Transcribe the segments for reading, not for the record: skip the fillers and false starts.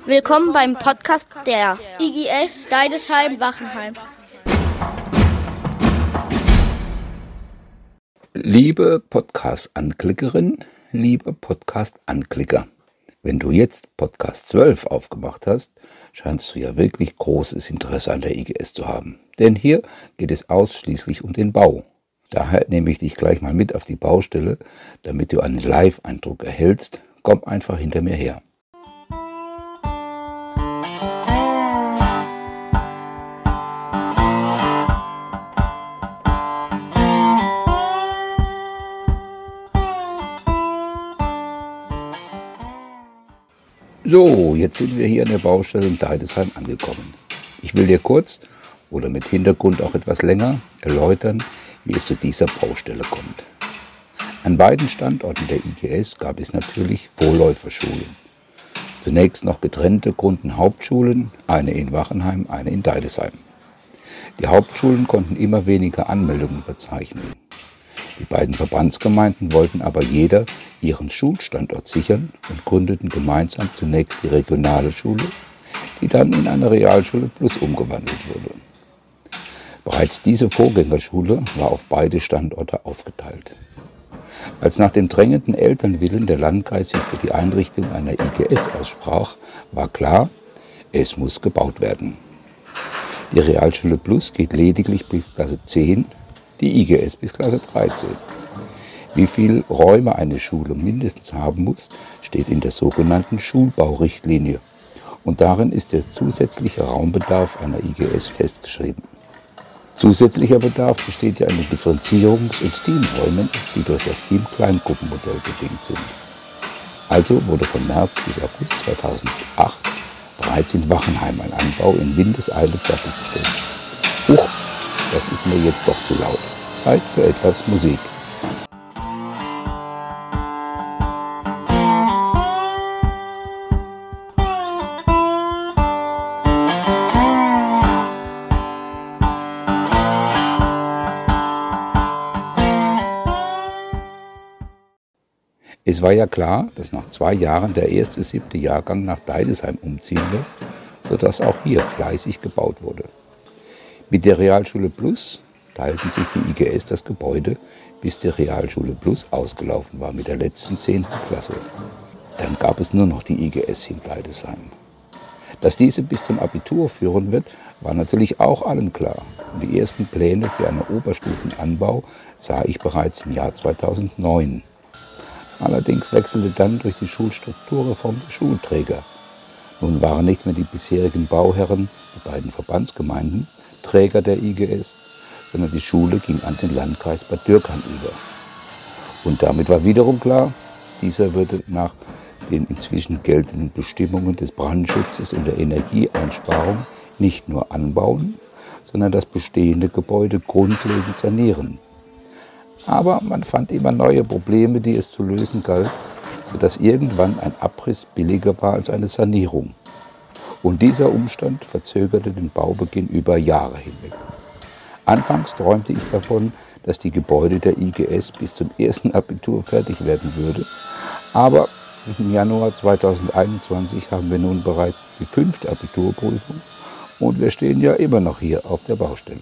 Willkommen beim Podcast der IGS Deidesheim-Wachenheim. Liebe Podcast-Anklickerin, liebe Podcast-Anklicker, wenn du jetzt Podcast 12 aufgemacht hast, scheinst du ja wirklich großes Interesse an der IGS zu haben. Denn hier geht es ausschließlich um den Bau. Daher nehme ich dich gleich mal mit auf die Baustelle, damit du einen Live-Eindruck erhältst. Komm einfach hinter mir her. So, jetzt sind wir hier an der Baustelle in Deidesheim angekommen. Ich will dir kurz oder mit Hintergrund auch etwas länger erläutern, wie es zu dieser Baustelle kommt. An beiden Standorten der IGS gab es natürlich Vorläuferschulen. Zunächst noch getrennte Grund- und Hauptschulen, eine in Wachenheim, eine in Deidesheim. Die Hauptschulen konnten immer weniger Anmeldungen verzeichnen. Die beiden Verbandsgemeinden wollten aber jeder ihren Schulstandort sichern und gründeten gemeinsam zunächst die regionale Schule, die dann in eine Realschule Plus umgewandelt wurde. Bereits diese Vorgängerschule war auf beide Standorte aufgeteilt. Als nach dem drängenden Elternwillen der Landkreis sich für die Einrichtung einer IGS aussprach, war klar, es muss gebaut werden. Die Realschule Plus geht lediglich bis Klasse 10, die IGS bis Klasse 13. Wie viele Räume eine Schule mindestens haben muss, steht in der sogenannten Schulbaurichtlinie. Und darin ist der zusätzliche Raumbedarf einer IGS festgeschrieben. Zusätzlicher Bedarf besteht ja in den Differenzierungs- und Teamräumen, die durch das Team-Kleingruppenmodell bedingt sind. Also wurde von März bis August 2008 bereits in Wachenheim ein Anbau in Windeseile fertiggestellt. Huch, das ist mir jetzt doch zu laut. Zeit für etwas Musik. Es war ja klar, dass nach 2 Jahren der erste 7. Jahrgang nach Deidesheim umziehen wird, sodass auch hier fleißig gebaut wurde. Mit der Realschule Plus teilten sich die IGS das Gebäude, bis die Realschule Plus ausgelaufen war mit der letzten 10. Klasse. Dann gab es nur noch die IGS in Deidesheim. Dass diese bis zum Abitur führen wird, war natürlich auch allen klar. Und die ersten Pläne für einen Oberstufenanbau sah ich bereits im Jahr 2009. Allerdings wechselte dann durch die Schulstrukturreform der Schulträger. Nun waren nicht mehr die bisherigen Bauherren, die beiden Verbandsgemeinden, Träger der IGS, sondern die Schule ging an den Landkreis Bad Dürkheim über. Und damit war wiederum klar, dieser würde nach den inzwischen geltenden Bestimmungen des Brandschutzes und der Energieeinsparung nicht nur anbauen, sondern das bestehende Gebäude grundlegend sanieren. Aber man fand immer neue Probleme, die es zu lösen galt, sodass irgendwann ein Abriss billiger war als eine Sanierung. Und dieser Umstand verzögerte den Baubeginn über Jahre hinweg. Anfangs träumte ich davon, dass die Gebäude der IGS bis zum ersten Abitur fertig werden würde. Aber im Januar 2021 haben wir nun bereits die 5. Abiturprüfung und wir stehen ja immer noch hier auf der Baustelle.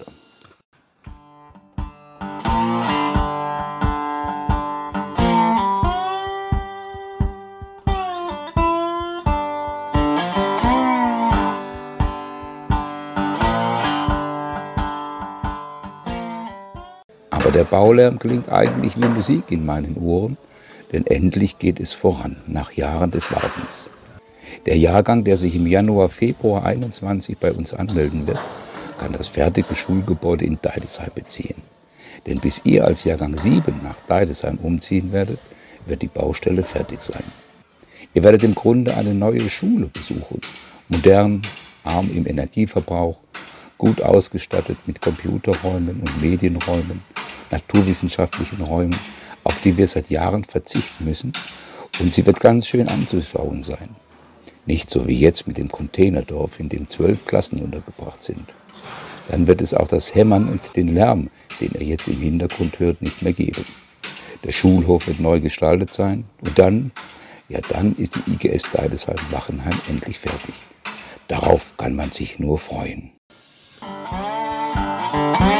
Aber der Baulärm klingt eigentlich wie Musik in meinen Ohren, denn endlich geht es voran, nach Jahren des Wartens. Der Jahrgang, der sich im Januar, Februar 2021 bei uns anmelden wird, kann das fertige Schulgebäude in Deidesheim beziehen. Denn bis ihr als Jahrgang 7 nach Deidesheim umziehen werdet, wird die Baustelle fertig sein. Ihr werdet im Grunde eine neue Schule besuchen, modern, arm im Energieverbrauch, gut ausgestattet mit Computerräumen und Medienräumen, naturwissenschaftlichen Räumen, auf die wir seit Jahren verzichten müssen, und sie wird ganz schön anzuschauen sein. Nicht so wie jetzt mit dem Containerdorf, in dem 12 Klassen untergebracht sind. Dann wird es auch das Hämmern und den Lärm, den ihr jetzt im Hintergrund hört, nicht mehr geben. Der Schulhof wird neu gestaltet sein und dann, ja dann ist die IGS Deidesheim-Wachenheim endlich fertig. Darauf kann man sich nur freuen.